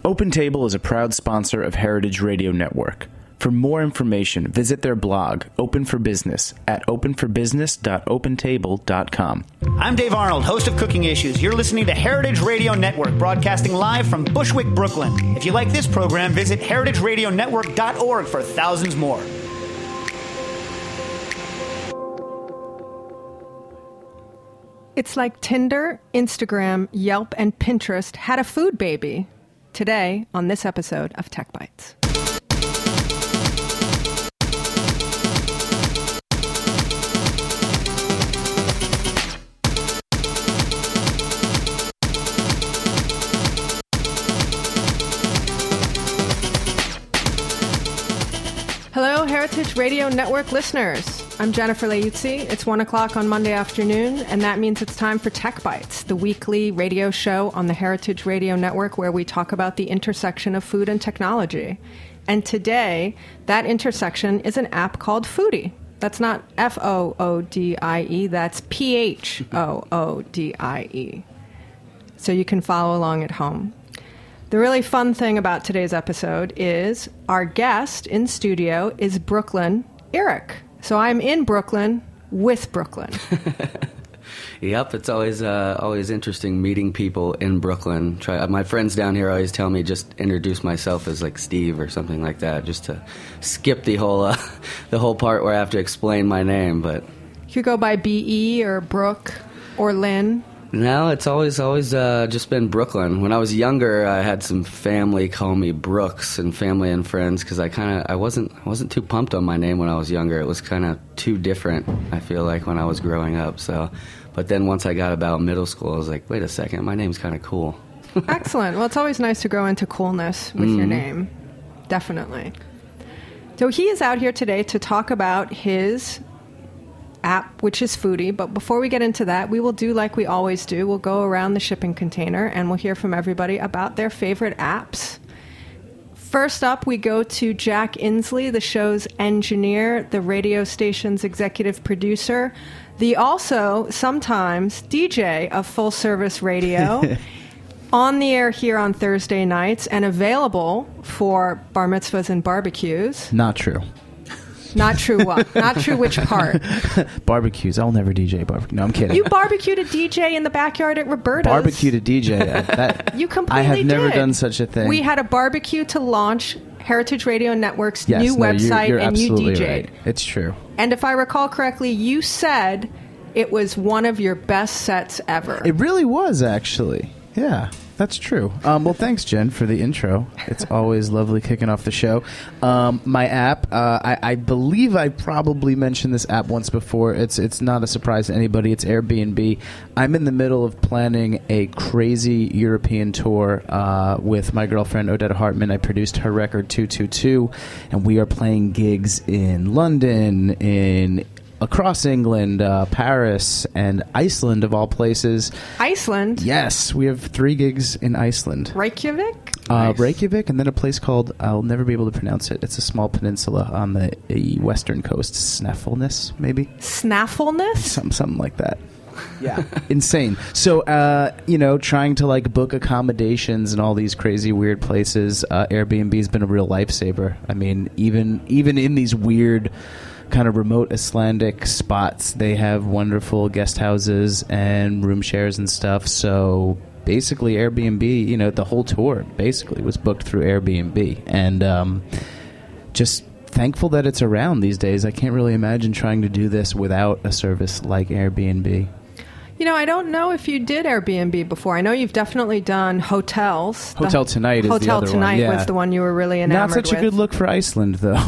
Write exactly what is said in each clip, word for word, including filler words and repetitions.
OpenTable is a proud sponsor of Heritage Radio Network. For more information, visit their blog, Open for Business, at open for business dot open table dot com. I'm Dave Arnold, host of Cooking Issues. You're listening to Heritage Radio Network, broadcasting live from Bushwick, Brooklyn. If you like this program, visit heritage radio network dot org for thousands more. It's like Tinder, Instagram, Yelp, and Pinterest had a food baby. Today, on this episode of Tech Bites. Hello, Heritage Radio Network listeners. I'm Jennifer Leuzzi. It's one o'clock on Monday afternoon, and that means it's time for Tech Bites, the weekly radio show on the Heritage Radio Network where we talk about the intersection of food and technology. And today, that intersection is an app called Foodie. That's not F O O D I E, that's P H O O D I E. So you can follow along at home. The really fun thing about today's episode is our guest in studio is Brooklyn Eric. So I'm in Brooklyn with Brooklyn. Yep, it's always uh, always interesting meeting people in Brooklyn. Try, my friends down here always tell me just introduce myself as like Steve or something like that, just to skip the whole uh, the whole part where I have to explain my name. But you go by B E or Brooke or Lynn. No, it's always always uh, just been Brooklyn. When I was younger, I had some family call me Brooks, and family and friends, because I kind of I wasn't I wasn't too pumped on my name when I was younger. It was kind of too different, I feel like, when I was growing up. So, but then once I got about middle school, I was like, wait a second, my name's kind of cool. Excellent. Well, it's always nice to grow into coolness with mm. your name, definitely. So he is out here today to talk about his app, which is Foodie. But before we get into that, we will do like we always do. We'll go around the shipping container and we'll hear from everybody about their favorite apps. First up, we go to Jack Inslee, the show's engineer, the radio station's executive producer, the also sometimes D J of Full Service Radio, on the air here on Thursday nights and available for bar mitzvahs and barbecues. Not true. Not true what? Not true which part? Barbecues. I'll never D J barbecue. No, I'm kidding. You barbecued a D J in the backyard at Roberta's. Barbecued a D J. That, you completely I have did. never done such a thing. We had a barbecue to launch Heritage Radio Network's yes, new no, website, you're, you're and you D J'd. Right. It's true. And if I recall correctly, you said it was one of your best sets ever. It really was, actually. Yeah. That's true. Um, well, thanks, Jen, for the intro. It's always lovely kicking off the show. Um, my app, uh, I, I believe I probably mentioned this app once before. It's it's not a surprise to anybody. It's Airbnb. I'm in the middle of planning a crazy European tour uh, with my girlfriend, Odetta Hartman. I produced her record, two two two, and we are playing gigs in London, in across England, uh, Paris, and Iceland, of all places. Iceland? Yes, we have three gigs in Iceland. Reykjavik? Uh, nice. Reykjavik, and then a place called, I'll never be able to pronounce it. It's a small peninsula on the uh, western coast. Snaffleness, maybe? Snaffleness? Some, something like that. Yeah, insane. So, uh, you know, trying to like book accommodations in all these crazy, weird places. Uh, Airbnb's been a real lifesaver. I mean, even even in these weird, kind of remote Icelandic spots, they have wonderful guest houses and room shares and stuff. So basically, Airbnb, you know, the whole tour basically was booked through Airbnb, and um, just thankful that it's around these days. I can't really imagine trying to do this without a service like Airbnb. You know, I don't know if you did Airbnb before. I know you've definitely done hotels. Hotel the Tonight is Hotel the other Tonight one. Yeah. was the one you were really enamored with. Not such with. a good look for Iceland, though.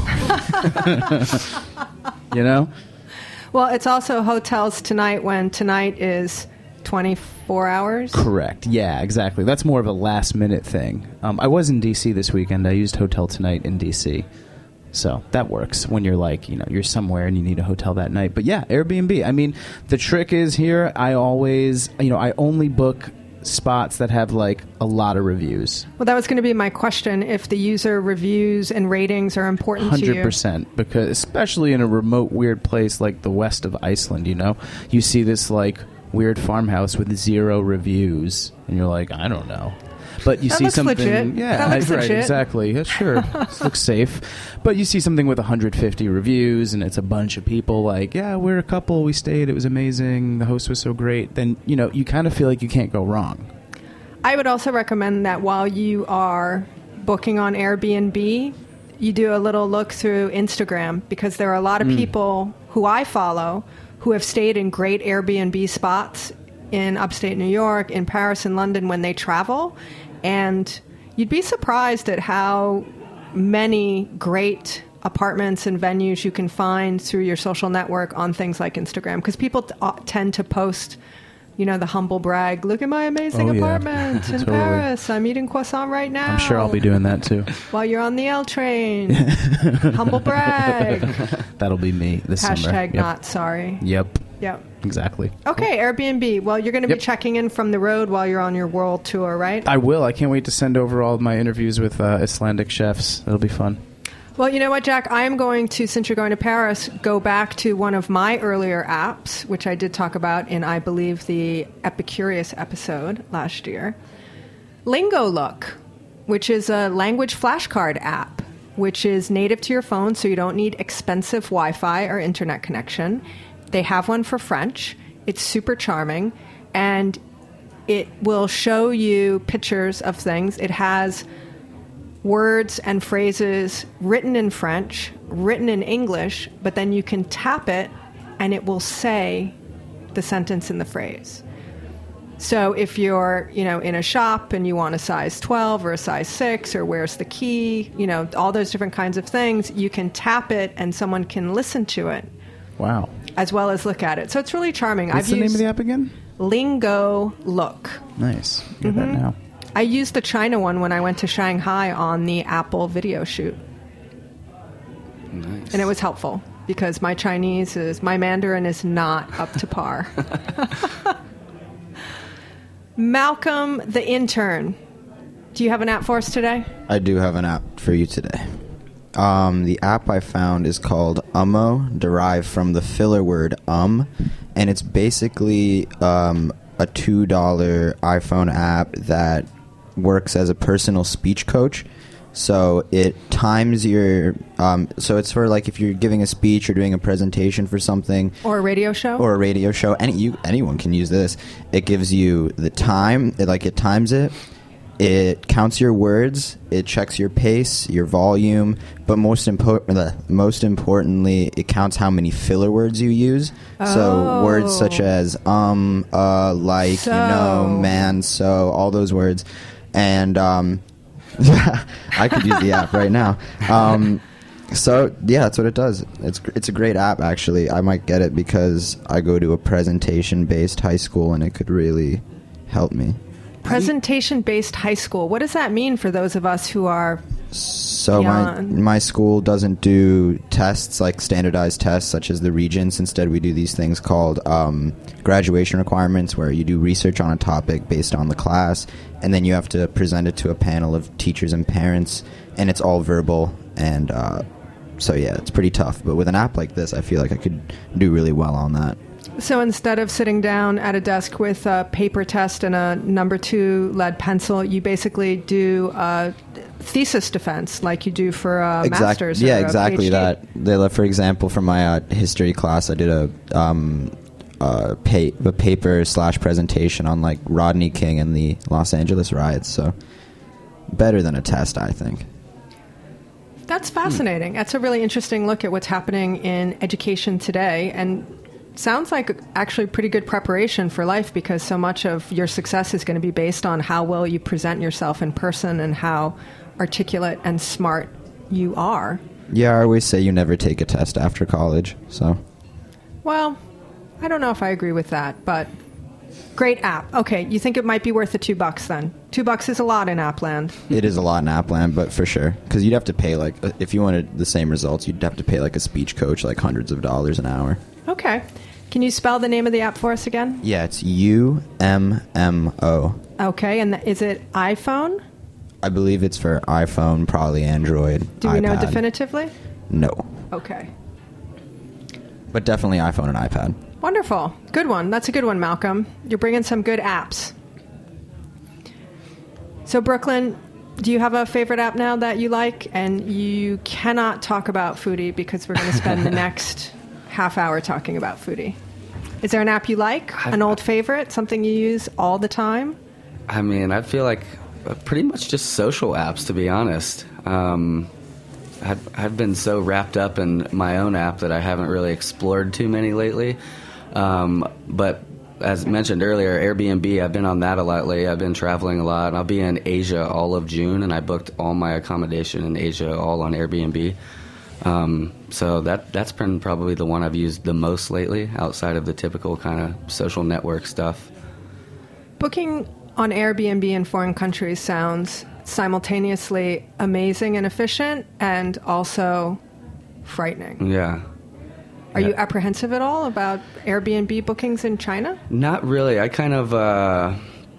You know? Well, it's also Hotels Tonight when tonight is twenty-four hours. Correct. Yeah, exactly. That's more of a last-minute thing. Um, I was in D C this weekend. I used Hotel Tonight in D C So that works when you're like, you know, you're somewhere and you need a hotel that night. But yeah, Airbnb. I mean, the trick is here, I always, you know, I only book spots that have like a lot of reviews. Well, that was going to be my question, if the user reviews and ratings are important one hundred percent, to you. one hundred percent, because especially in a remote, weird place like the west of Iceland, you know, you see this like weird farmhouse with zero reviews and you're like, I don't know. But you That see looks something, legit. yeah, That looks right, legit. exactly. Yeah, sure, this looks safe. But you see something with one hundred fifty reviews, and it's a bunch of people like, yeah, we're a couple, we stayed, it was amazing, the host was so great. Then you know you kind of feel like you can't go wrong. I would also recommend that while you are booking on Airbnb, you do a little look through Instagram, because there are a lot of mm. people who I follow who have stayed in great Airbnb spots in upstate New York, in Paris and London when they travel. And you'd be surprised at how many great apartments and venues you can find through your social network on things like Instagram. Because people t- uh, tend to post, you know, the humble brag, look at my amazing oh, yeah. apartment in totally. Paris. I'm eating croissant right now. I'm sure I'll be doing that too. While you're on the L train. Humble brag. That'll be me this Hashtag summer. Hashtag not sorry. Yep. Yep. Exactly. Okay, Airbnb. Well, you're going to yep. be checking in from the road while you're on your world tour, right? I will. I can't wait to send over all of my interviews with uh, Icelandic chefs. It'll be fun. Well, you know what, Jack? I am going to, since you're going to Paris, go back to one of my earlier apps, which I did talk about in, I believe, the Epicurious episode last year. LingoLook, which is a language flashcard app, which is native to your phone, so you don't need expensive Wi-Fi or internet connection. They have one for French. It's super charming, and it will show you pictures of things. It has words and phrases written in French, written in English, but then you can tap it and it will say the sentence in the phrase. So if you're, you know, in a shop and you want a size twelve or a size six, or where's the key, you know, all those different kinds of things, you can tap it and someone can listen to it. Wow. As well as look at it. So it's really charming. What's I've the used name of the app again? LingoLook. Nice. Get Mm-hmm. that now. I used the China one when I went to Shanghai on the Apple video shoot. Nice. And it was helpful because my Chinese is, my Mandarin is not up to par. Malcolm, the intern. Do you have an app for us today? I do have an app for you today. Um, the app I found is called Ummo, derived from the filler word um, and it's basically um, a two dollar iPhone app that works as a personal speech coach. So it times your, um, so it's for like if you're giving a speech or doing a presentation for something. Or a radio show? Or a radio show. Any, you, anyone can use this. It gives you the time, it, like it times it. It counts your words, it checks your pace, your volume, but most important, most importantly, it counts how many filler words you use. Oh. So words such as um, uh, like, so. you know, man, so, all those words. And um, I could use the app right now. Um, so yeah, that's what it does. It's it's a great app, actually. I might get it because I go to a presentation-based high school, and it could really help me. Presentation-based high school. What does that mean for those of us who are So my beyond? my school doesn't do tests like standardized tests such as the Regents. Instead, we do these things called um, graduation requirements, where you do research on a topic based on the class, and then you have to present it to a panel of teachers and parents, and it's all verbal. And uh, so yeah, it's pretty tough. But with an app like this, I feel like I could do really well on that. So instead of sitting down at a desk with a paper test and a number two lead pencil, you basically do a thesis defense like you do for a Exact- master's. Yeah, or a exactly PhD. that. They, for example, for my uh, history class, I did a um, uh, pa- a paper slash presentation on like Rodney King and the Los Angeles riots. So better than a test, I think. That's fascinating. Hmm. That's a really interesting look at what's happening in education today, and sounds like actually pretty good preparation for life, because so much of your success is going to be based on how well you present yourself in person and how articulate and smart you are. Yeah, I always say you never take a test after college. So, well, I don't know if I agree with that, but great app. Okay, you think it might be worth the two bucks then? Two bucks is a lot in Appland. it is a lot in Appland, but for sure, because you'd have to pay like if you wanted the same results, you'd have to pay like a speech coach like hundreds of dollars an hour. Okay. Can you spell the name of the app for us again? Yeah, it's U M M O. Okay, and th- is it iPhone? I believe it's for iPhone, probably Android. Do we iPad. know definitively? No. Okay. But definitely iPhone and iPad. Wonderful. Good one. That's a good one, Malcolm. You're bringing some good apps. So, Brooklyn, do you have a favorite app now that you like? And you cannot talk about Foodie because we're going to spend the next half hour talking about Foodie. Is there an app you like? An old favorite? Something you use all the time? I mean, I feel like pretty much just social apps, to be honest. Um, I've, I've been so wrapped up in my own app that I haven't really explored too many lately. Um, but as mentioned earlier, Airbnb, I've been on that a lot lately. I've been traveling a lot. I'll be in Asia all of June, and I booked all my accommodation in Asia all on Airbnb. Um, so that that's been probably the one I've used the most lately, outside of the typical kind of social network stuff. Booking on Airbnb in foreign countries sounds simultaneously amazing and efficient, and also frightening. Yeah. Are yeah. you apprehensive at all about Airbnb bookings in China? Not really. I kind of... Uh,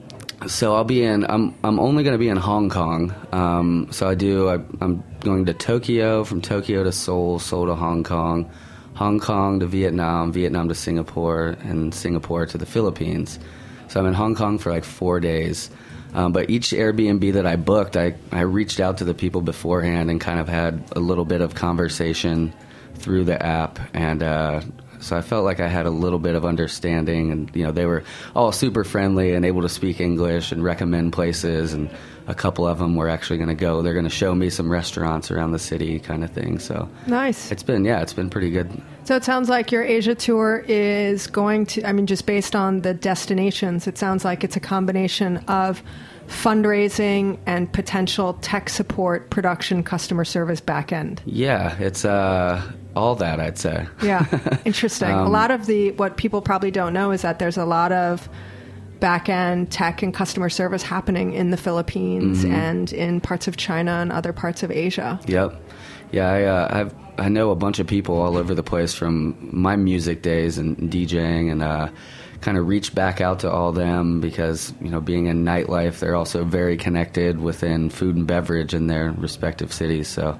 so I'll be in... I'm I'm only going to be in Hong Kong. Um, so I do... I, I'm going to Tokyo, from Tokyo to Seoul, Seoul to Hong Kong, Hong Kong to Vietnam, Vietnam to Singapore, and Singapore to the Philippines. So I'm in Hong Kong for like four days. Um, but each Airbnb that I booked, I, I reached out to the people beforehand and kind of had a little bit of conversation through the app. And uh, so I felt like I had a little bit of understanding. And, you know, they were all super friendly and able to speak English and recommend places. And a couple of them were actually going to go. They're going to show me some restaurants around the city kind of thing. So nice. It's been, yeah, it's been pretty good. So it sounds like your Asia tour is going to, I mean, just based on the destinations, it sounds like it's a combination of fundraising and potential tech support, production, customer service backend. Yeah, it's uh, all that, I'd say. Yeah, interesting. um, a lot of the, what people probably don't know is that there's a lot of back-end tech and customer service happening in the Philippines mm-hmm. and in parts of China and other parts of Asia. Yep. Yeah, I, uh, I've, I know a bunch of people all over the place from my music days and DJing, and uh, kind of reached back out to all them because, you know, being in nightlife, they're also very connected within food and beverage in their respective cities. So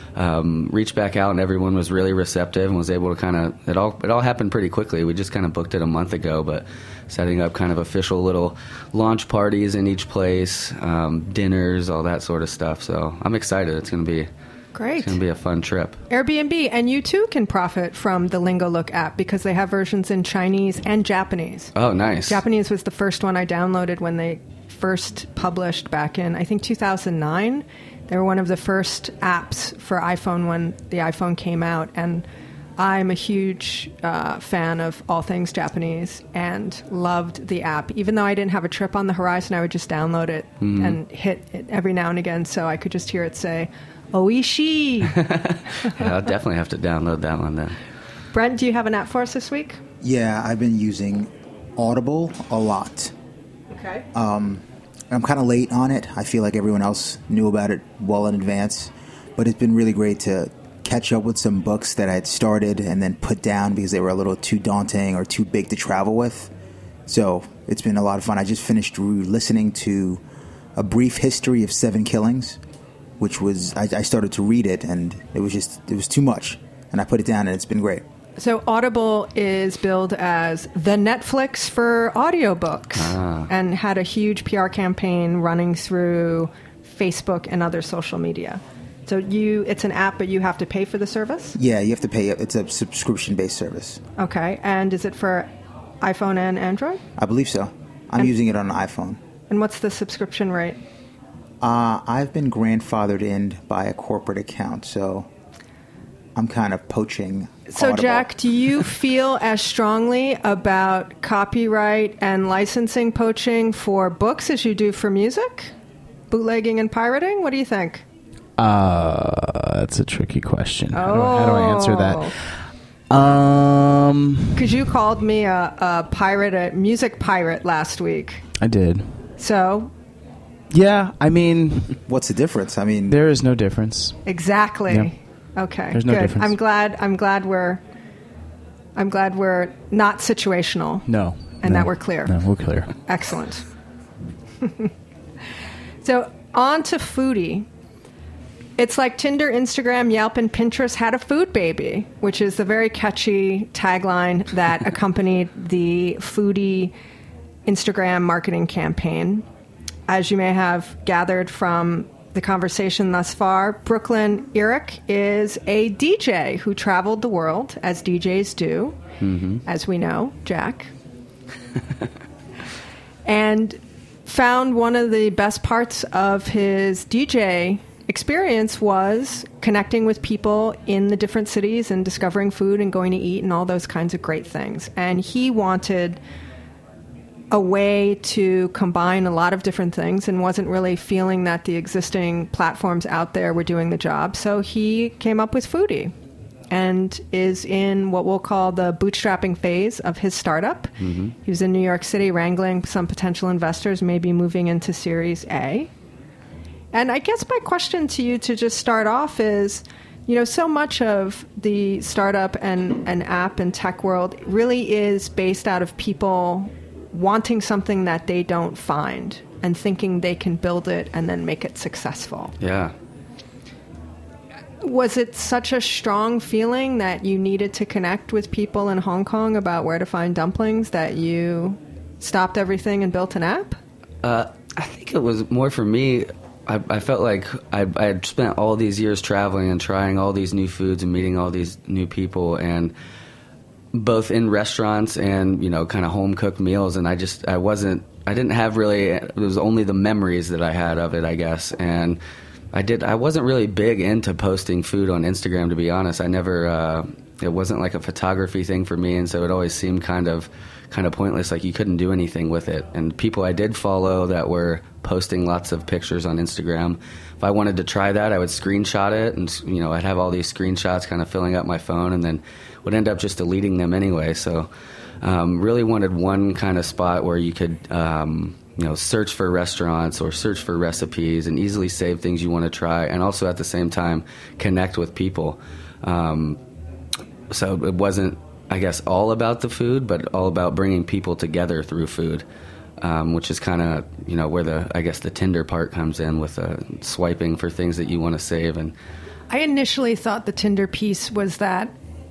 um, reached back out, and everyone was really receptive and was able to kind of, it all, it all happened pretty quickly. We just kind of booked it a month ago, but setting up kind of official little launch parties in each place, um, dinners, all that sort of stuff. So I'm excited. It's going to be great. It's going to be a fun trip. Airbnb, and you too can profit from the Lingolook app because they have versions in Chinese and Japanese. Oh, nice. Japanese was the first one I downloaded when they first published back in, I think, two thousand nine. They were one of the first apps for iPhone when the iPhone came out, and I'm a huge uh, fan of all things Japanese and loved the app. Even though I didn't have a trip on the horizon, I would just download it mm-hmm. and hit it every now and again so I could just hear it say, Oishi. Yeah, I'll definitely have to download that one then. Brent, do you have an app for us this week? Yeah, I've been using Audible a lot. Okay. Um, I'm kind of late on it. I feel like everyone else knew about it well in advance. But it's been really great to catch up with some books that I had started and then put down because they were a little too daunting or too big to travel with. So it's been a lot of fun. I just finished re- listening to A Brief History of Seven Killings, which was, I, I started to read it, and it was just, it was too much. And I put it down, and it's been great. So Audible is billed as the Netflix for audiobooks ah. and had a huge P R campaign running through Facebook and other social media. So you, it's an app, but you have to pay for the service? Yeah, you have to pay. It's a subscription-based service. Okay. And is it for iPhone and Android? I believe so. I'm and, using it on an iPhone. And what's the subscription rate? Uh, I've been grandfathered in by a corporate account, so I'm kind of poaching So, Audible. Jack, do you feel as strongly about copyright and licensing poaching for books as you do for music? Bootlegging and pirating? What do you think? Uh, that's a tricky question. Oh. How do I, how do I answer that? Um, because you called me a, a pirate, a music pirate last week. I did. So, yeah, I mean, what's the difference? I mean, there is no difference. Exactly. Yeah. Okay. There's no good. difference. I'm glad. I'm glad we're. I'm glad we're not situational. No. And no, that we're clear. No, we're clear. Excellent. So on to Foodie. It's like Tinder, Instagram, Yelp, and Pinterest had a food baby, which is the very catchy tagline that accompanied the Foodie Instagram marketing campaign. as you may have gathered from the conversation thus far, Brooklyn Eric is a D J who traveled the world, as D Js do, mm-hmm. as we know, Jack. And found one of the best parts of his D J experience was connecting with people in the different cities and discovering food and going to eat and all those kinds of great things. And he wanted a way to combine a lot of different things and wasn't really feeling that the existing platforms out there were doing the job. So he came up with Foodie and is in what we'll call the bootstrapping phase of his startup. Mm-hmm. He was in New York City wrangling some potential investors, maybe moving into Series A. And I guess my question to you to just start off is, you know, so much of the startup and, and app and tech world really is based out of people wanting something that they don't find and thinking they can build it and then make it successful. Yeah. Was it such a strong feeling that you needed to connect with people in Hong Kong about where to find dumplings that you stopped everything and built an app? Uh, I think it was more for me. I, I felt like I, I had spent all these years traveling and trying all these new foods and meeting all these new people, and both in restaurants and, you know, kind of home cooked meals. And I just, I wasn't, I didn't have really, it was only the memories that I had of it, I guess. And I did, I wasn't really big into posting food on Instagram, to be honest. I never, uh, it wasn't like a photography thing for me. And so it always seemed kind of, kind of pointless, like you couldn't do anything with it. And people I did follow that were posting lots of pictures on Instagram, if I wanted to try that, I would screenshot it, and, you know, I'd have all these screenshots kind of filling up my phone, and then would end up just deleting them anyway. So um, really wanted one kind of spot where you could, um, you know, search for restaurants or search for recipes and easily save things you want to try, and also at the same time connect with people. Um, so it wasn't, I guess, all about the food, but all about bringing people together through food, um, which is kind of, you know, where the, I guess, the Tinder part comes in with uh, swiping for things that you want to save. And I initially thought the Tinder piece was that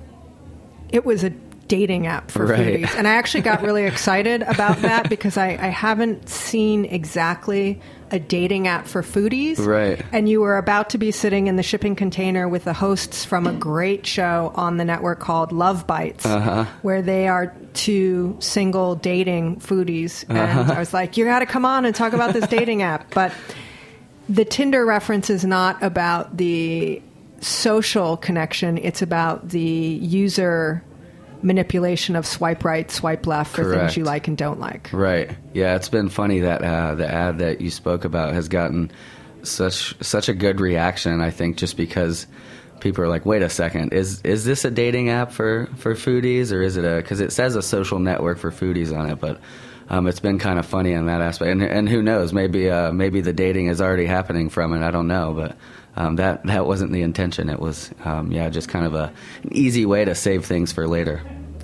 it was a dating app for right. foodies. And I actually got really excited about that because I, I haven't seen exactly a dating app for foodies. Right. And you were about to be sitting in the shipping container with the hosts from a great show on the network called Love Bites, uh-huh. where they are two single dating foodies. And uh-huh. I was like, you got to come on and talk about this dating app. But the Tinder reference is not about the social connection. It's about the user manipulation of swipe right, swipe left for Correct. Things you like and don't like. Right. Yeah, it's been funny that uh, the ad that you spoke about has gotten such such a good reaction, I think, just because people are like, wait a second, is is this a dating app for, for foodies, or is it a, because it says a social network for foodies on it, but um, it's been kind of funny in that aspect. And, and who knows, maybe uh, maybe the dating is already happening from it, I don't know, but Um, that that wasn't the intention. It was, um, yeah, just kind of a, an easy way to save things for later.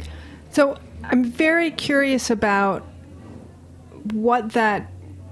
So I'm very curious about what that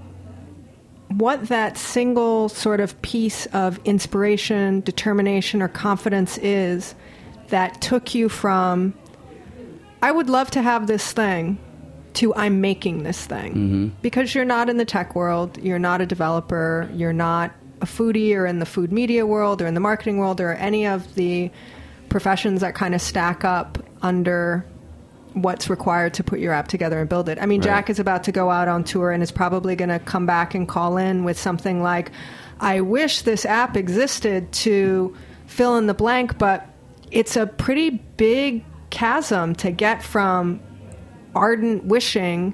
what that single sort of piece of inspiration, determination, or confidence is that took you from, I would love to have this thing, to I'm making this thing. Mm-hmm. Because you're not in the tech world, you're not a developer, you're not a foodie or in the food media world or in the marketing world or any of the professions that kind of stack up under what's required to put your app together and build it. I mean, right. Jack is about to go out on tour and is probably going to come back and call in with something like, I wish this app existed to fill in the blank, but it's a pretty big chasm to get from ardent wishing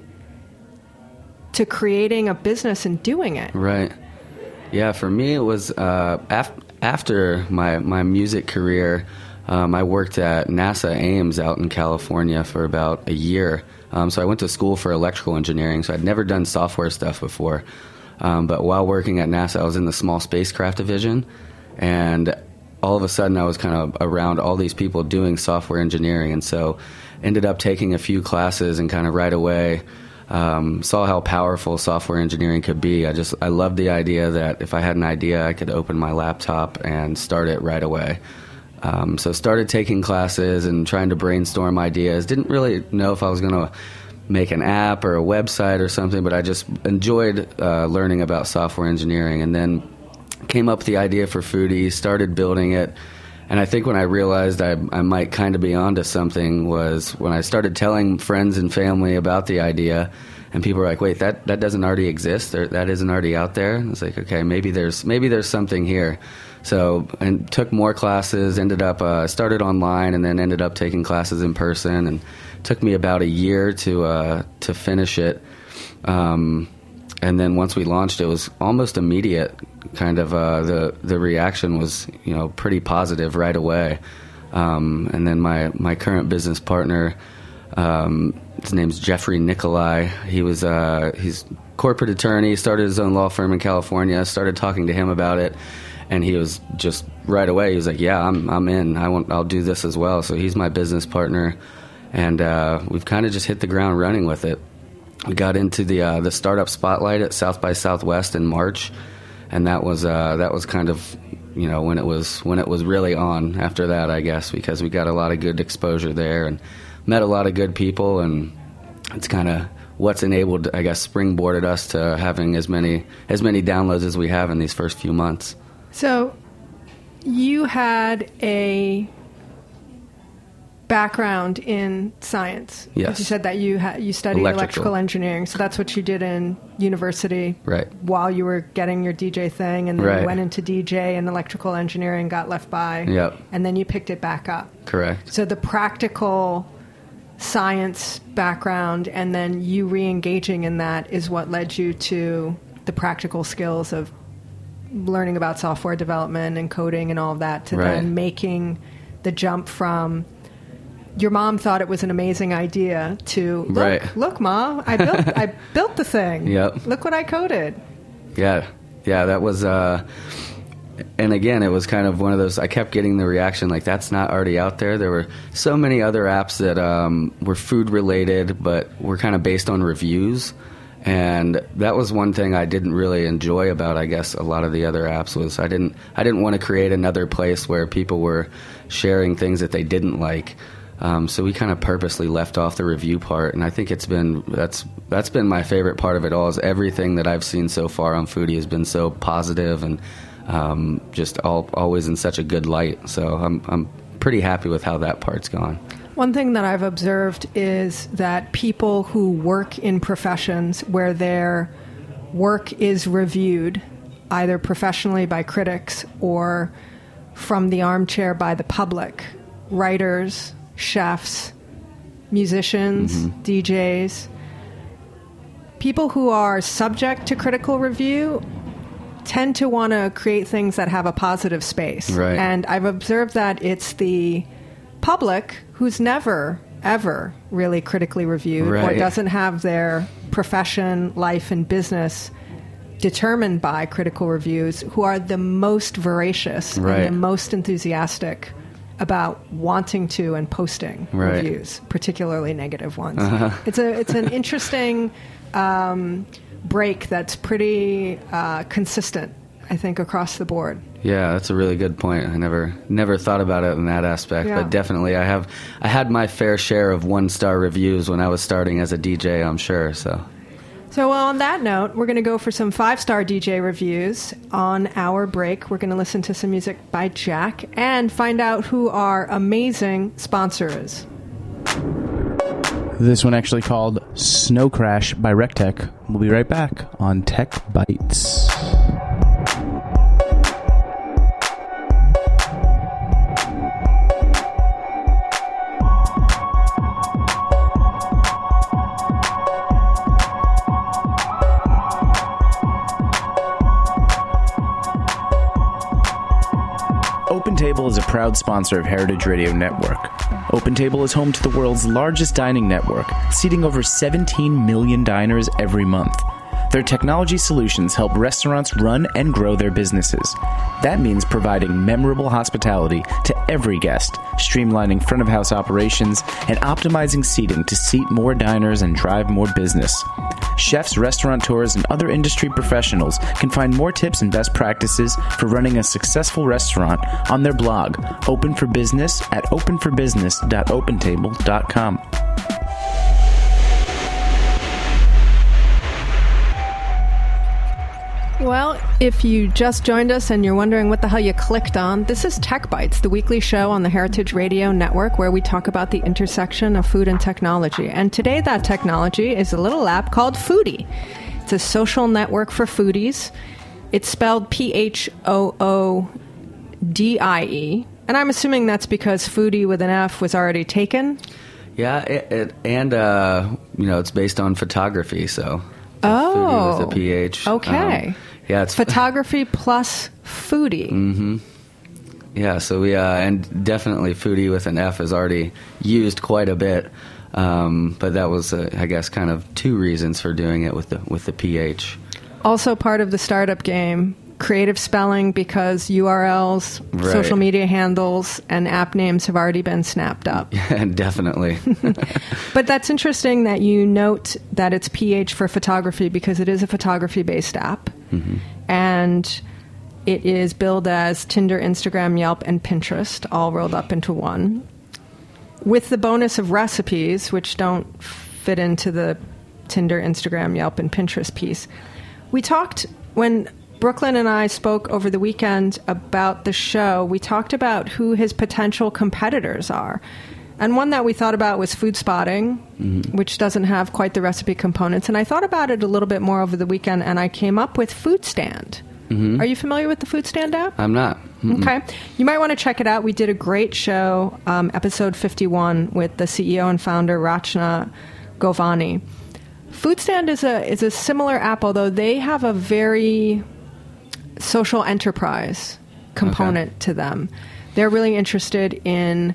to creating a business and doing it. Right. Yeah, for me it was uh, af- after my, my music career, um, I worked at NASA Ames out in California for about a year. Um, so I went to school for electrical engineering, so I'd never done software stuff before. Um, but while working at NASA, I was in the small spacecraft division, and all of a sudden I was kind of around all these people doing software engineering, and so ended up taking a few classes and kind of right away Um, saw how powerful software engineering could be. I just, I loved the idea that if I had an idea, I could open my laptop and start it right away. Um, so started taking classes and trying to brainstorm ideas. Didn't really know if I was going to make an app or a website or something, but I just enjoyed uh, learning about software engineering, and then came up with the idea for Foodie, started building it. And I think when I realized I, I might kind of be onto something was when I started telling friends and family about the idea, and people were like, wait, that, that doesn't already exist? Or, that isn't already out there? It's like, okay, maybe there's maybe there's something here. So, and took more classes, ended up, uh, started online, and then ended up taking classes in person, and took me about a year to uh, to finish it. Um, and then once we launched, it was almost immediate. Kind of uh, the the reaction was, you know, pretty positive right away. Um, and then my, my current business partner, um, his name's Jeffrey Nicolai. He was uh, he's corporate attorney, started his own law firm in California. Started talking to him about it, and he was just right away. He was like, "Yeah, I'm I'm in. I want I'll do this as well." So he's my business partner, and uh, we've kind of just hit the ground running with it. We got into the uh, the startup spotlight at South by Southwest in March, and that was uh, that was kind of, you know, when it was when it was really on after that, I guess, because we got a lot of good exposure there and met a lot of good people, and it's kind of what's enabled, I guess, springboarded us to having as many as many downloads as we have in these first few months. So you had a background in science. Yes. You said that you ha- you studied Electrical. electrical engineering, so that's what you did in university, Right. while you were getting your D J thing, and then Right. you went into D J and electrical engineering, got left by, Yep. and then you picked it back up. Correct. So the practical science background and then you re-engaging in that is what led you to the practical skills of learning about software development and coding and all of that, to Right. then making the jump from your mom thought it was an amazing idea to look, Right. look, Ma, I built I built the thing. Yep. Look what I coded. Yeah, yeah, that was, uh, and again, it was kind of one of those, I kept getting the reaction, like, that's not already out there. There were so many other apps that um, were food-related, but were kind of based on reviews, and that was one thing I didn't really enjoy about, I guess, a lot of the other apps, was I didn't, I didn't want to create another place where people were sharing things that they didn't like. Um, so we kind of purposely left off the review part, and I think it's been that's that's been my favorite part of it all. Is everything that I've seen so far on Foodie has been so positive and um, just all, always in such a good light. So I'm I'm pretty happy with how that part's gone. One thing that I've observed is that people who work in professions where their work is reviewed, either professionally by critics or from the armchair by the public, writers, chefs, musicians, mm-hmm. D Js, people who are subject to critical review tend to want to create things that have a positive space. Right. And I've observed that it's the public who's never, ever really critically reviewed, right. or doesn't have their profession, life, and business determined by critical reviews, who are the most voracious right. and the most enthusiastic about wanting to and posting right. reviews, particularly negative ones. Uh-huh. It's a it's an interesting um, break that's pretty uh, consistent, I think, across the board. Yeah, that's a really good point. I never never thought about it in that aspect, Yeah. but definitely I have I had my fair share of one star reviews when I was starting as a D J, I'm sure. So. So well, on that note, we're going to go for some five-star D J reviews. On our break, we're going to listen to some music by Jack and find out who our amazing sponsor is. This one actually called Snow Crash by Rectech. We'll be right back on Tech Bites. OpenTable is a proud sponsor of Heritage Radio Network. OpenTable is home to the world's largest dining network, seating over seventeen million diners every month. Their technology solutions help restaurants run and grow their businesses. That means providing memorable hospitality to every guest, streamlining front-of-house operations, and optimizing seating to seat more diners and drive more business. Chefs, restaurateurs, and other industry professionals can find more tips and best practices for running a successful restaurant on their blog, Open for Business, at open for business dot opentable dot com. Well, if you just joined us and you're wondering what the hell you clicked on, this is Tech Bites, the weekly show on the Heritage Radio Network where we talk about the intersection of food and technology. And today that technology is a little app called Foodie. It's a social network for foodies. It's spelled P H O O D I E. And I'm assuming that's because Foodie with an F was already taken. Yeah, it, it, and, uh, you know, it's based on photography, so... Oh. Foodie with a P H. Okay. Um, yeah, it's... Photography plus foodie. Mm-hmm. Yeah, so we... Uh, and definitely Foodie with an F is already used quite a bit. Um, but that was, uh, I guess, kind of two reasons for doing it with the with the P H. Also part of the startup game, creative spelling, because U R Ls, right. social media handles, and app names have already been snapped up. Yeah, definitely. But that's interesting that you note that it's P H for photography because it is a photography-based app. Mm-hmm. And it is billed as Tinder, Instagram, Yelp, and Pinterest, all rolled up into one. With the bonus of recipes, which don't fit into the Tinder, Instagram, Yelp, and Pinterest piece. We talked, when Brooklyn and I spoke over the weekend about the show, we talked about who his potential competitors are. And one that we thought about was Food Spotting, mm-hmm. which doesn't have quite the recipe components. And I thought about it a little bit more over the weekend, and I came up with Food Stand. Mm-hmm. Are you familiar with the Food Stand app? I'm not. Mm-mm. Okay. You might want to check it out. We did a great show, um, episode fifty-one, with the C E O and founder, Rachna Govani. Food Stand is a is a similar app, although they have a very social enterprise component okay. to them. They're really interested in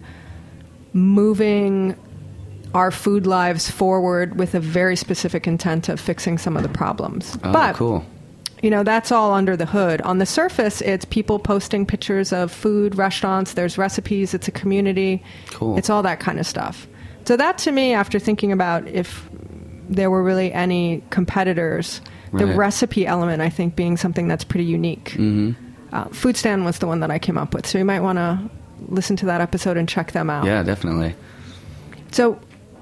moving our food lives forward with a very specific intent of fixing some of the problems. Oh, but, cool. You know, that's all under the hood. On the surface, it's people posting pictures of food, restaurants, there's recipes, it's a community. Cool. It's all that kind of stuff. So that, to me, after thinking about if there were really any competitors, right. the recipe element, I think, being something that's pretty unique. Mm-hmm. Uh, Food Stand was the one that I came up with. So you might want to listen to that episode and check them out. Yeah, definitely. So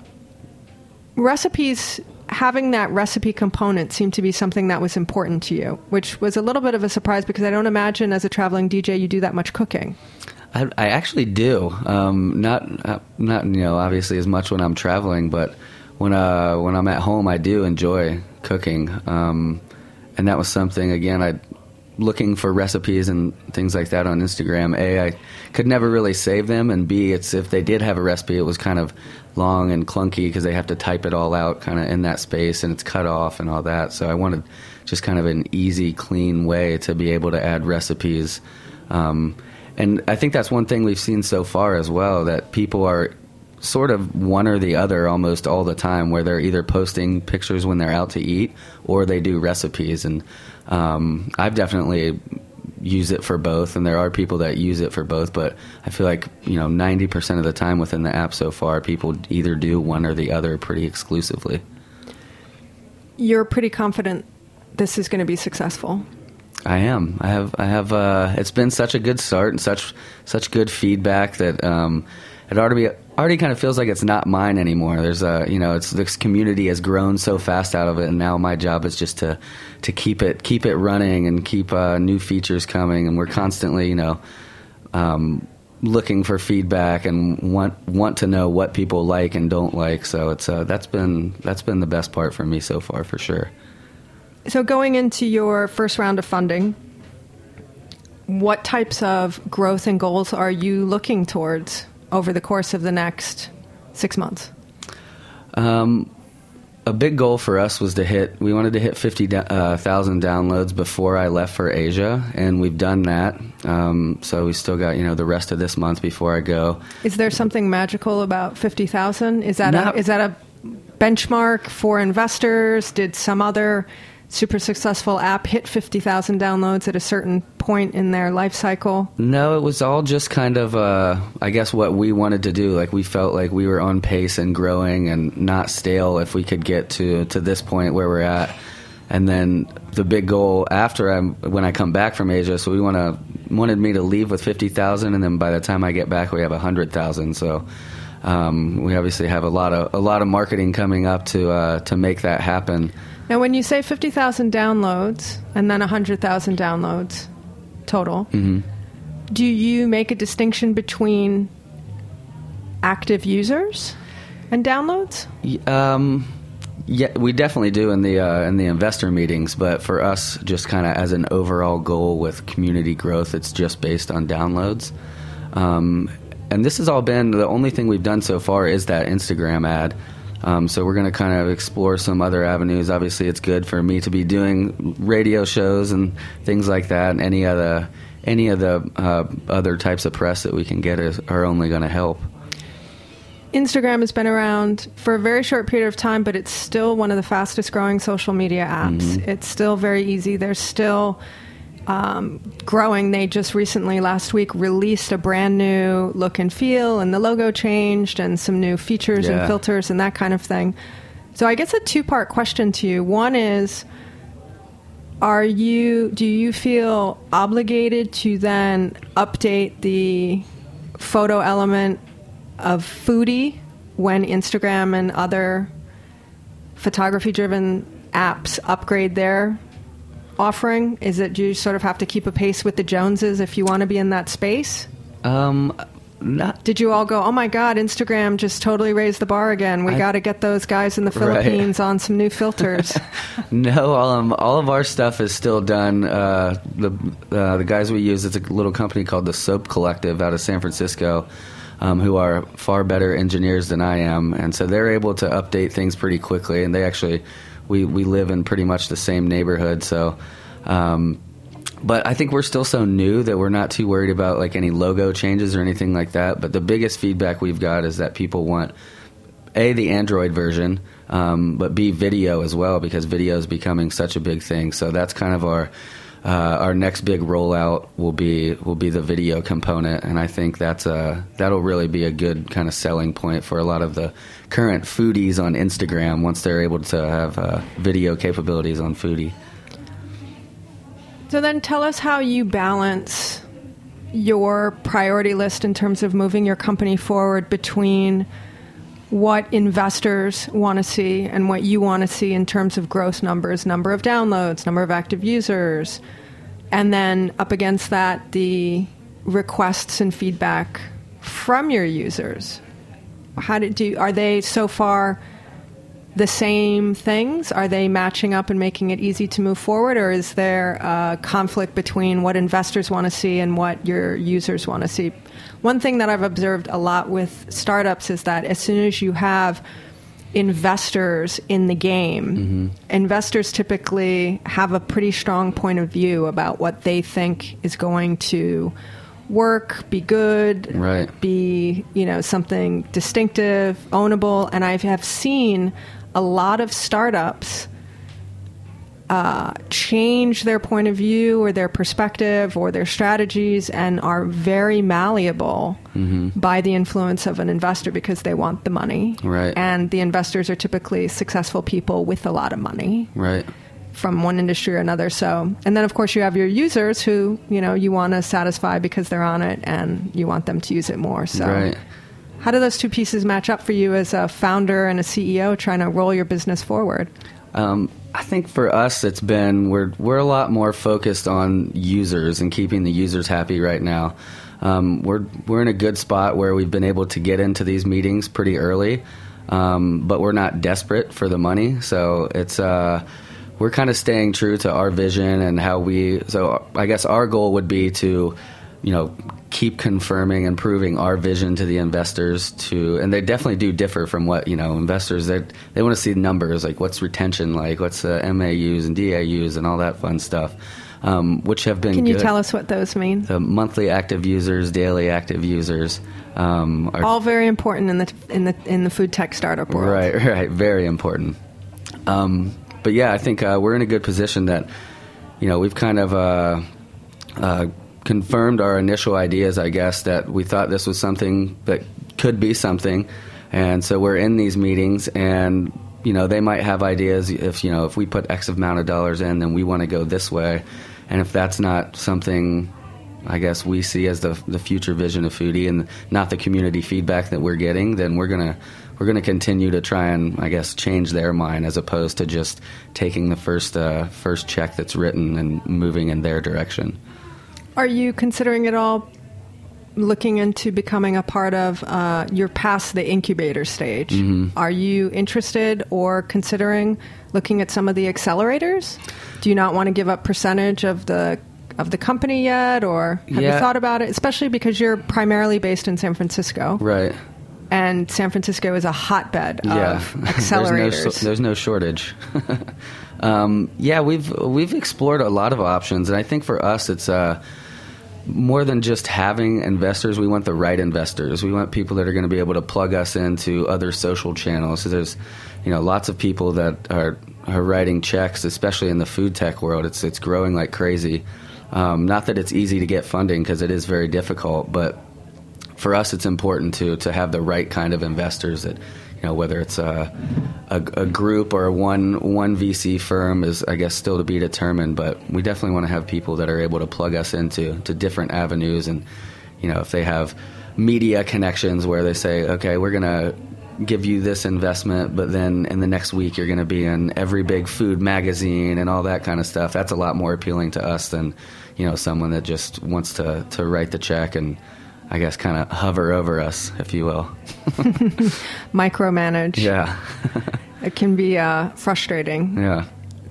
recipes... having that recipe component seemed to be something that was important to you, which was a little bit of a surprise because I don't imagine as a traveling D J you do that much cooking. I, I actually do. Um, not, uh, not you know, obviously as much when I'm traveling, but when uh, when I'm at home, I do enjoy cooking. Um, and that was something, again, I looking for recipes and things like that on Instagram. A, I could never really save them, and B, it's if they did have a recipe, it was kind of long and clunky because they have to type it all out kind of in that space, and it's cut off and all that. So I wanted just kind of an easy, clean way to be able to add recipes. Um, and I think that's one thing we've seen so far as well, that people are sort of one or the other almost all the time, where they're either posting pictures when they're out to eat or they do recipes. And um, I've definitely used it for both, and there are people that use it for both, but I feel like, you know, ninety percent of the time within the app so far, people either do one or the other pretty exclusively. You're pretty confident this is going to be successful? I am. I have. I have. Uh, it's been such a good start and such such good feedback that um, it already already kind of feels like it's not mine anymore. There's a you know, it's this community has grown so fast out of it, and now my job is just to to keep it keep it running and keep uh, new features coming. And we're constantly, you know, um, looking for feedback and want want to know what people like and don't like. So it's uh, that's been that's been the best part for me so far, for sure. So going into your first round of funding, what types of growth and goals are you looking towards over the course of the next six months? Um, a big goal for us was to hit, we wanted to hit fifty thousand downloads before I left for Asia, and we've done that. Um, so we still got, you know, the rest of this month before I go. Is there something magical about fifty thousand? Is that a, is that a benchmark for investors? Did some other super successful app hit fifty thousand downloads at a certain point in their life cycle? No, it was all just kind of, uh, I guess, what we wanted to do. Like, we felt like we were on pace and growing and not stale if we could get to, to this point where we're at. And then the big goal after I'm, when I come back from Asia, so we want to wanted me to leave with fifty thousand, and then by the time I get back, we have one hundred thousand. So um, we obviously have a lot of a lot of marketing coming up to uh, to make that happen. Now, when you say fifty thousand downloads and then one hundred thousand downloads total, mm-hmm. do you make a distinction between active users and downloads? Um, yeah, we definitely do in the uh, in the investor meetings. But for us, just kind of as an overall goal with community growth, it's just based on downloads. Um, and this has all been the only thing we've done so far is that Instagram ad. Um, so we're going to kind of explore some other avenues. Obviously, it's good for me to be doing radio shows and things like that. And any other any of the uh, other types of press that we can get is, are only going to help. Instagram has been around for a very short period of time, but it's still one of the fastest growing social media apps. Mm-hmm. It's still very easy. There's still um, growing. They just recently, last week, released a brand new look and feel, and the logo changed, and some new features yeah. and filters and that kind of thing. So I guess a two-part question to you. One is, are you, do you feel obligated to then update the photo element of Foodie when Instagram and other photography-driven apps upgrade their offering? Is it, do you sort of have to keep a pace with the Joneses if you want to be in that space? Um, not. Did you all go, oh my God, Instagram just totally raised the bar again. We got to get those guys in the Philippines right. on some new filters. No, um, all of our stuff is still done. Uh, the uh, the guys we use, it's a little company called the Soap Collective out of San Francisco, um, who are far better engineers than I am. And so they're able to update things pretty quickly. And they actually, we, we live in pretty much the same neighborhood. So, um, but I think we're still so new that we're not too worried about like any logo changes or anything like that. But the biggest feedback we've got is that people want, A, the Android version, um, but B, video as well, because video is becoming such a big thing. So that's kind of our uh, our next big rollout will be will be the video component, and I think that's a that'll really be a good kind of selling point for a lot of the current foodies on Instagram once they're able to have uh, video capabilities on Foodie. So then tell us how you balance your priority list in terms of moving your company forward between what investors want to see and what you want to see in terms of gross numbers, number of downloads, number of active users, and then up against that, the requests and feedback from your users. How did do? Are they so far the same things? Are they matching up and making it easy to move forward, or is there a conflict between what investors want to see and what your users want to see? One thing that I've observed a lot with startups is that as soon as you have investors in the game, mm-hmm. investors typically have a pretty strong point of view about what they think is going to work, be good, right. be, you know, something distinctive, ownable. And I have seen a lot of startups uh, change their point of view or their perspective or their strategies and are very malleable mm-hmm. by the influence of an investor because they want the money. Right. And the investors are typically successful people with a lot of money. Right. From one industry or another. So, and then of course you have your users who, you know, you want to satisfy because they're on it and you want them to use it more. So right. How do those two pieces match up for you as a founder and a C E O trying to roll your business forward? Um, I think for us, it's been, we're, we're a lot more focused on users and keeping the users happy right now. Um, we're, we're in a good spot where we've been able to get into these meetings pretty early. Um, but we're not desperate for the money. So it's, uh, we're kind of staying true to our vision and how we, so I guess our goal would be to, you know, keep confirming and proving our vision to the investors to, and they definitely do differ from what, you know, investors, they they want to see numbers, like what's retention like, what's uh, M A Us and D A Us and all that fun stuff, um, which have been Can you good. tell us what those mean? The monthly active users, daily active users. Um, are, all very important in the, in the, in the food tech startup world. Right, right, very important. Um, but yeah, I think uh, we're in a good position that, you know, we've kind of uh, uh, confirmed our initial ideas, I guess, that we thought this was something that could be something. And so we're in these meetings and, you know, they might have ideas if, you know, if we put X amount of dollars in, then we want to go this way. And if that's not something I guess we see as the the future vision of Foodie, and not the community feedback that we're getting, then we're gonna we're gonna continue to try and, I guess, change their mind as opposed to just taking the first uh, first check that's written and moving in their direction. Are you considering at all looking into becoming a part of? Uh, you're past the incubator stage. Mm-hmm. Are you interested or considering looking at some of the accelerators? Do you not want to give up percentage of the of the company yet, or have yeah. you thought about it? Especially because you're primarily based in San Francisco, right? And San Francisco is a hotbed yeah. of accelerators. there's, no, there's no shortage. um, yeah, we've we've explored a lot of options, and I think for us, it's uh, more than just having investors. We want the right investors. We want people that are going to be able to plug us into other social channels. So there's, you know, lots of people that are are writing checks, especially in the food tech world. It's it's growing like crazy. Um, not that it's easy to get funding, because it is very difficult, but for us, it's important to to have the right kind of investors that, you know, whether it's a, a, a group or one one V C firm is, I guess, still to be determined. But we definitely want to have people that are able to plug us into to different avenues. And, you know, if they have media connections where they say, okay, we're going to give you this investment, but then in the next week you're going to be in every big food magazine and all that kind of stuff, that's a lot more appealing to us than, you know, someone that just wants to, to write the check and, I guess, kind of hover over us, if you will. Micromanage. Yeah. It can be uh, frustrating. Yeah.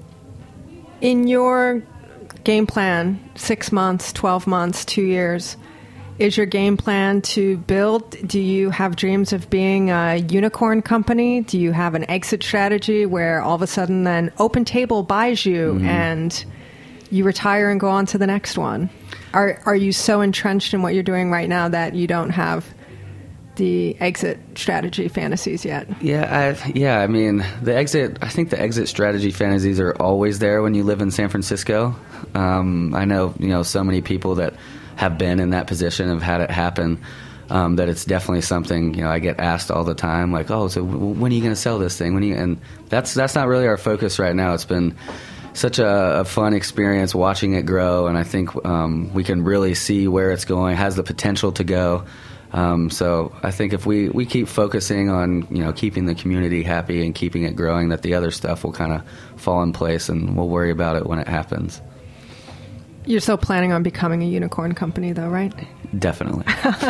In your game plan, six months, twelve months, two years, is your game plan to build? Do you have dreams of being a unicorn company? Do you have an exit strategy where all of a sudden then Open Table buys you mm-hmm. and you retire and go on to the next one? Are are you so entrenched in what you're doing right now that you don't have the exit strategy fantasies yet? Yeah, I, yeah. I mean, the exit. I think the exit strategy fantasies are always there when you live in San Francisco. Um, I know, you know, so many people that have been in that position, have had it happen. Um, that it's definitely something, you know, I get asked all the time, like, oh, so w- when are you going to sell this thing? When are you? And that's that's not really our focus right now. It's been such a, a fun experience watching it grow, and I think um, we can really see where it's going. It has the potential to go. Um, so I think if we, we keep focusing on, you know, keeping the community happy and keeping it growing, that the other stuff will kind of fall in place, and we'll worry about it when it happens. You're still planning on becoming a unicorn company, though, right? Definitely.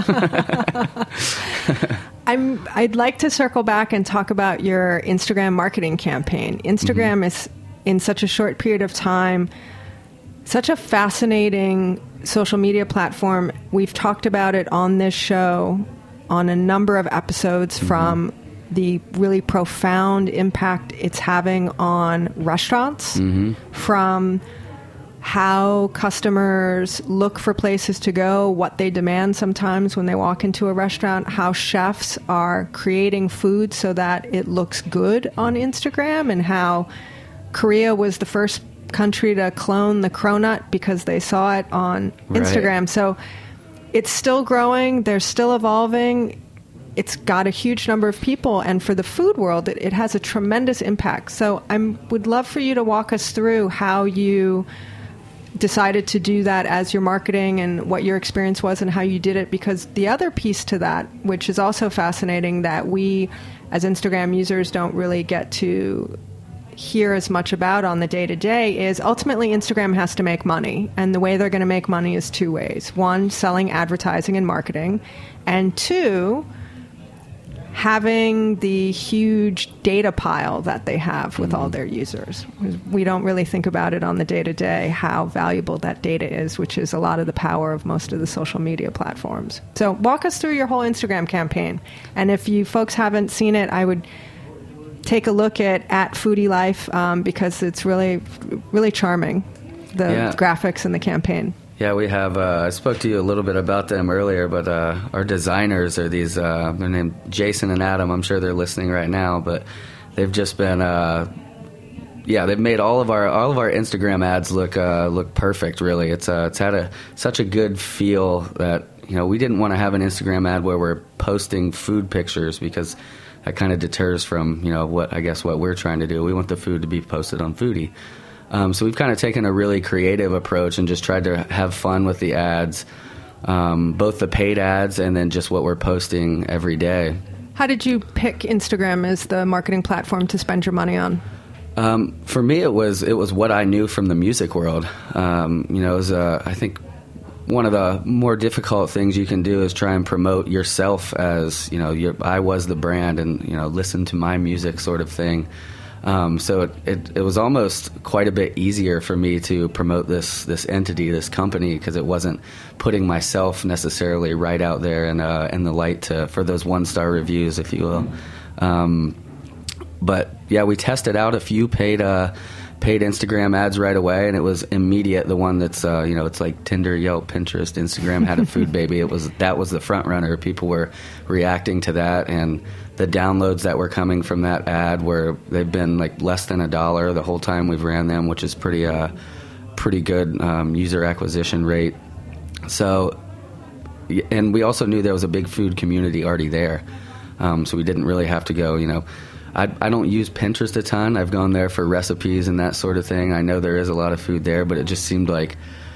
I'm, I'd like to circle back and talk about your Instagram marketing campaign. Instagram mm-hmm. is, in such a short period of time, such a fascinating social media platform. We've talked about it on this show on a number of episodes, mm-hmm. from the really profound impact it's having on restaurants, mm-hmm. from how customers look for places to go, what they demand sometimes when they walk into a restaurant, how chefs are creating food so that it looks good on Instagram, and how Korea was the first country to clone the cronut because they saw it on right. Instagram. So it's still growing. They're still evolving. It's got a huge number of people. And for the food world, it, it has a tremendous impact. So I would love for you to walk us through how you decided to do that as your marketing, and what your experience was and how you did it. Because the other piece to that, which is also fascinating, that we as Instagram users don't really get to hear as much about on the day-to-day, is ultimately Instagram has to make money. And the way they're going to make money is two ways. One, selling advertising and marketing. And two, having the huge data pile that they have with mm-hmm. all their users. We don't really think about it on the day-to-day, how valuable that data is, which is a lot of the power of most of the social media platforms. So walk us through your whole Instagram campaign. And if you folks haven't seen it, I would take a look at at Foodie Life, um, because it's really, really charming, the yeah. graphics and the campaign. Yeah, we have, uh, I spoke to you a little bit about them earlier, but uh, our designers are these, uh, they're named Jason and Adam. I'm sure they're listening right now, but they've just been, uh, yeah, they've made all of our all of our Instagram ads look uh, look perfect, really. It's uh, it's had a such a good feel that, you know, we didn't want to have an Instagram ad where we're posting food pictures, because that kind of deters from, you know, what I guess what we're trying to do. We want the food to be posted on Foodie. Um, so we've kind of taken a really creative approach and just tried to have fun with the ads, um, both the paid ads and then just what we're posting every day. How did you pick Instagram as the marketing platform to spend your money on? Um, for me, it was it was what I knew from the music world. Um, you know, it was, uh, I think one of the more difficult things you can do is try and promote yourself as, you know, your, I was the brand and, you know, listen to my music sort of thing. Um, so it, it, it was almost quite a bit easier for me to promote this this entity, this company, because it wasn't putting myself necessarily right out there in, uh, in the light to, for those one-star reviews, if you will. Um, but, yeah, we tested out a few paid uh, paid Instagram ads right away, and it was immediate. The one that's, uh, you know, it's like Tinder, Yelp, Pinterest, Instagram had a food baby. It was that was the front runner. People were reacting to that, and the downloads that were coming from that ad were they've been like less than a dollar the whole time we've ran them, which is pretty uh pretty good um, user acquisition rate. So, and we also knew there was a big food community already there, um, so we didn't really have to go, you know. I, I don't use Pinterest a ton. I've gone there for recipes and that sort of thing. I know there is a lot of food there, but it just seemed like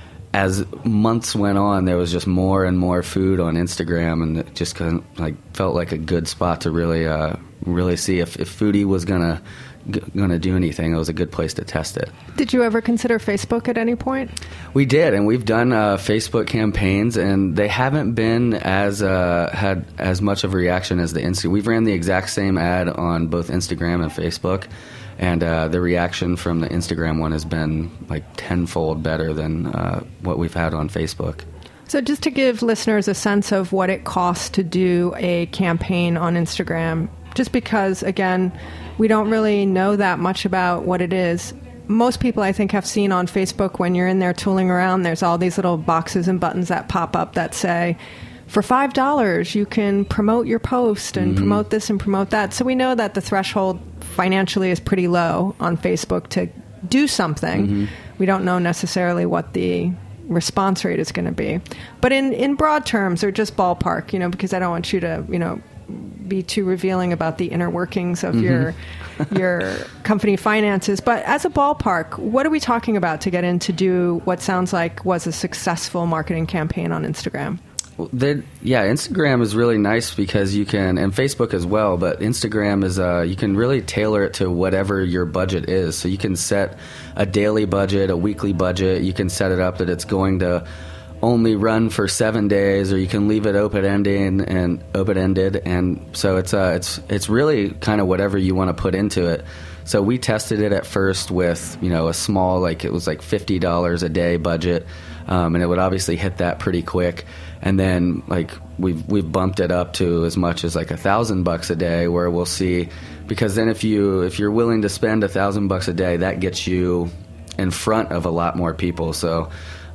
as months went on, there was just more and more food on Instagram, and it just kind of like felt like a good spot to really, uh, really see if, if Foodie was gonna g- gonna do anything. It was a good place to test it. Did you ever consider Facebook at any point? We did, and we've done uh, Facebook campaigns, and they haven't been as uh, had as much of a reaction as the Insta. We've ran the exact same ad on both Instagram and Facebook. And uh, the reaction from the Instagram one has been like tenfold better than uh, what we've had on Facebook. So just to give listeners a sense of what it costs to do a campaign on Instagram, just because, again, we don't really know that much about what it is. Most people, I think, have seen on Facebook when you're in there tooling around, there's all these little boxes and buttons that pop up that say, for five dollars, you can promote your post and mm-hmm. promote this and promote that. So we know that the threshold financially is pretty low on Facebook to do something. Mm-hmm. We don't know necessarily what the response rate is going to be. But in, in broad terms, or just ballpark, you know, because I don't want you to, you know, be too revealing about the inner workings of mm-hmm. your your company finances. But as a ballpark, what are we talking about to get in to do what sounds like was a successful marketing campaign on Instagram? Well, yeah, Instagram is really nice because you can, and Facebook as well, but Instagram is, uh, you can really tailor it to whatever your budget is. So you can set a daily budget, a weekly budget. You can set it up that it's going to only run for seven days, or you can leave it open-ended and open-ended. And so it's uh, it's it's really kind of whatever you want to put into it. So we tested it at first with, you know, a small, like it was like fifty dollars a day budget, um, and it would obviously hit that pretty quick. And then like we've we've bumped it up to as much as like a thousand bucks a day, where we'll see, because then if you if you're willing to spend a thousand bucks a day, that gets you in front of a lot more people. So,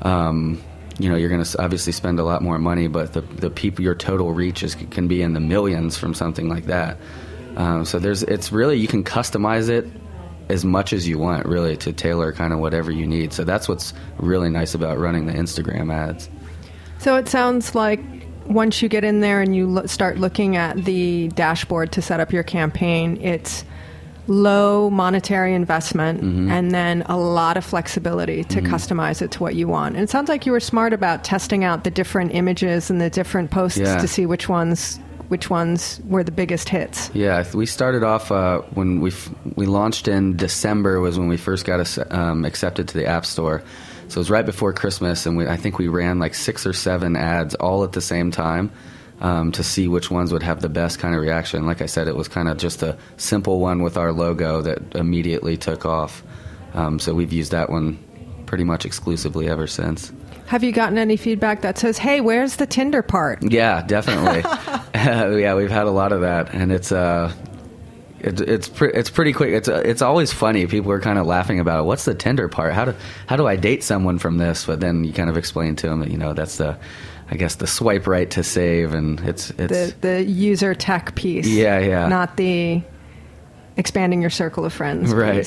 um, you know, you're going to obviously spend a lot more money, but the the people, your total reach is can be in the millions from something like that. Um, so there's it's really, you can customize it as much as you want, really, to tailor kind of whatever you need. So that's what's really nice about running the Instagram ads. So it sounds like once you get in there and you lo- start looking at the dashboard to set up your campaign, it's low monetary investment mm-hmm. and then a lot of flexibility to mm-hmm. customize it to what you want. And it sounds like you were smart about testing out the different images and the different posts yeah. to see which ones which ones were the biggest hits. Yeah, we started off uh, when we f- we launched in December was when we first got us, um, accepted to the App Store. So it was right before Christmas, and we, I think we ran like six or seven ads all at the same time um, to see which ones would have the best kind of reaction. Like I said, it was kind of just a simple one with our logo that immediately took off. Um, so we've used that one pretty much exclusively ever since. Have you gotten any feedback that says, hey, where's the Tinder part? Yeah, definitely. Yeah, we've had a lot of that, and it's uh, it, it's pre- it's pretty quick. It's uh, it's always funny. People are kind of laughing about it. What's the Tinder part? How do how do I date someone from this? But then you kind of explain to them that, you know, that's the, I guess, the swipe right to save, and it's it's the the user tech piece. Yeah, yeah. Not the expanding your circle of friends. Right.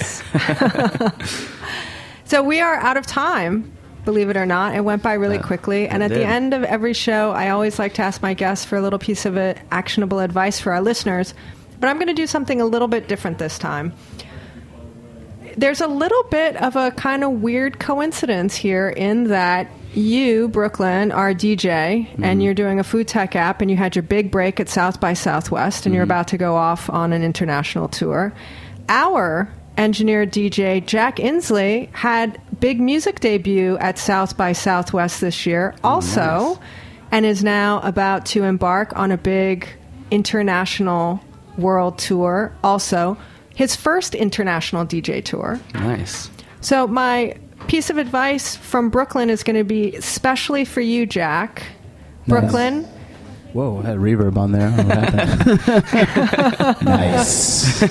So we are out of time. Believe it or not, it went by really yeah, quickly. And at did. the end of every show, I always like to ask my guests for a little piece of uh, actionable advice for our listeners. But I'm going to do something a little bit different this time. there's a little bit of a kind of weird coincidence here in that you, Brooklyn, are a D J, mm-hmm. and you're doing a food tech app, and you had your big break at South by Southwest, and mm-hmm. you're about to go off on an international tour. Our engineer D J, Jack Inslee, had big music debut at South by Southwest this year also, nice. And is now about to embark on a big international world tour also. His first international D J tour. Nice. So my piece of advice from Brooklyn is going to be especially for you, Jack. Brooklyn. Nice. Whoa, I had reverb on there. What happened? Nice.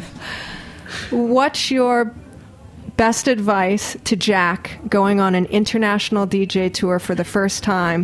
What's your best advice to Jack going on an international D J tour for the first time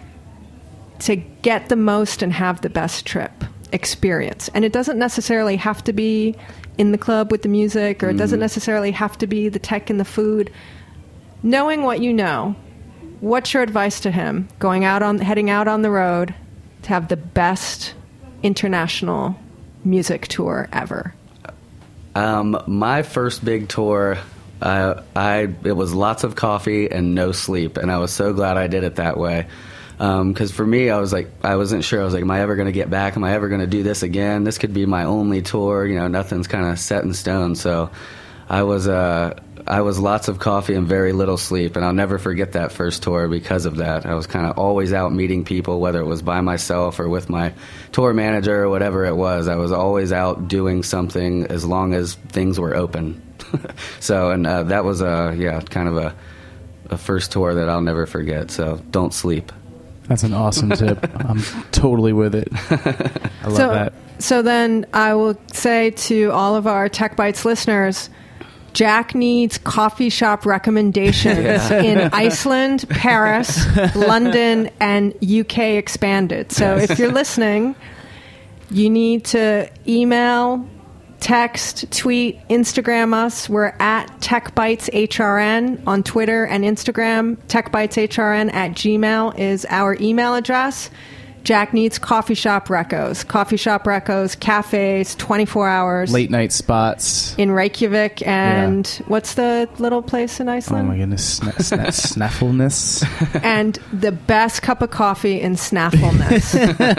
to get the most and have the best trip experience? And it doesn't necessarily have to be in the club with the music, or it doesn't necessarily have to be the tech and the food. Knowing what you know, what's your advice to him going out on, heading out on the road to have the best international music tour ever? Um, my first big tour, uh, I it was lots of coffee and no sleep, and I was so glad I did it that way. Because um, for me, I was like, I wasn't sure. I was like, am I ever going to get back? Am I ever going to do this again? This could be my only tour. You know, nothing's kind of set in stone. So I was, uh, I was lots of coffee and very little sleep, and I'll never forget that first tour because of that. I was kind of always out meeting people, whether it was by myself or with my tour manager or whatever it was. I was always out doing something as long as things were open. So, and uh, that was a yeah, kind of a, a first tour that I'll never forget. So don't sleep. That's an awesome tip. I'm totally with it. I love so, that. So then I will say to all of our Tech Bites listeners, Jack needs coffee shop recommendations yeah. in Iceland, Paris, London, and U K expanded. So yes. if you're listening, you need to email, text, tweet, Instagram us. We're at TechBitesHRN on Twitter and Instagram. TechBitesHRN at Gmail is our email address. Jack needs coffee shop recos. Coffee shop recos, cafes, twenty-four hours. Late night spots. In Reykjavik and yeah. what's the little place in Iceland? Oh my goodness. Sna- sna- Snaffleness. And the best cup of coffee in Snaffleness.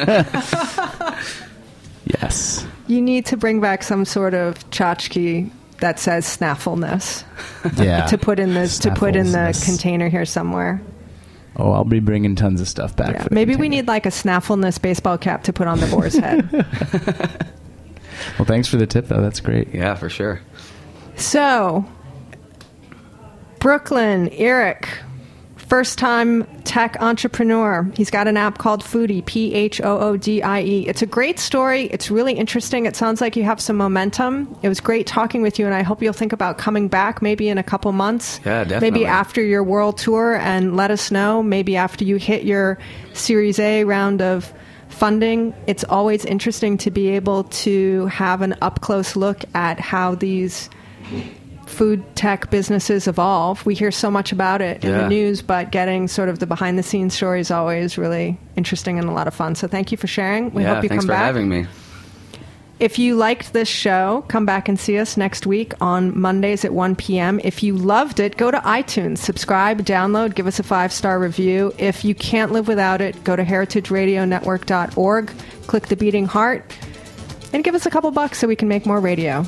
Yes. You need to bring back some sort of tchotchke that says Snaffleness. Yeah. to put in this to put in the container here somewhere. Oh, I'll be bringing tons of stuff back. Yeah, for maybe container. We need like a Snaffleness baseball cap to put on the boar's head. Well, thanks for the tip, though. That's great. Yeah, for sure. So, Brooklyn, Eric, first-time tech entrepreneur. He's got an app called Foodie, P H O O D I E. It's a great story. It's really interesting. It sounds like you have some momentum. It was great talking with you, and I hope you'll think about coming back maybe in a couple months. Yeah, definitely. Maybe after your world tour, and let us know. Maybe after you hit your Series A round of funding. It's always interesting to be able to have an up-close look at how these food tech businesses evolve. We hear so much about it in yeah. the news, but getting sort of the behind-the-scenes story is always really interesting and a lot of fun. So thank you for sharing. We yeah, hope you thanks come for back. having me. If you liked this show, come back and see us next week on Mondays at one p.m. If you loved it, go to iTunes, subscribe, download, give us a five-star review. If you can't live without it, go to heritage radio network dot org, click the beating heart, and give us a couple bucks so we can make more radio.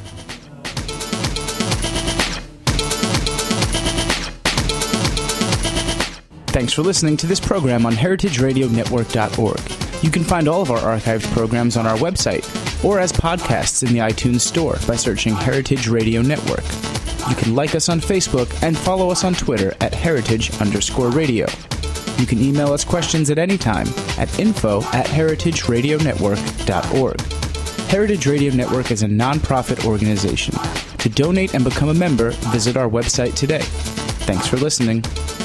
Thanks for listening to this program on heritage radio network dot org. You can find all of our archived programs on our website or as podcasts in the iTunes Store by searching Heritage Radio Network. You can like us on Facebook and follow us on Twitter at heritage underscore radio. You can email us questions at any time at info at heritage radio network dot org. Heritage Radio Network is a nonprofit organization. To donate and become a member, visit our website today. Thanks for listening.